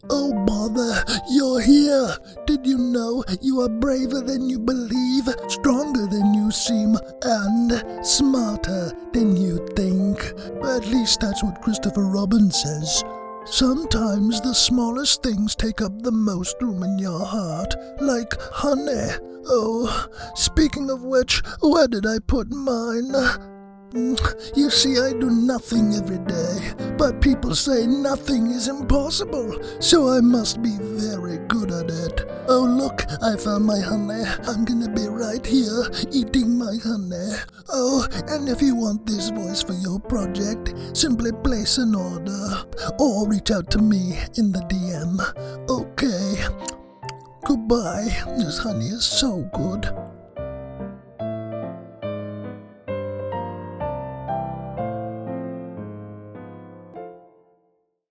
Oh bother, you're here! Did you know you are braver than you believe, stronger than you seem, and smarter than you think? At least that's what Christopher Robin says. Sometimes the smallest things take up the most room in your heart, like honey. Oh, speaking of which, where did I put mine? You see, I do nothing every day, but people say nothing is impossible, so I must be very good at it. Oh look, I found my honey. I'm gonna be right here, eating my honey. Oh, and if you want this voice for your project, simply place an order, or reach out to me in the DM. Okay, goodbye. This honey is so good.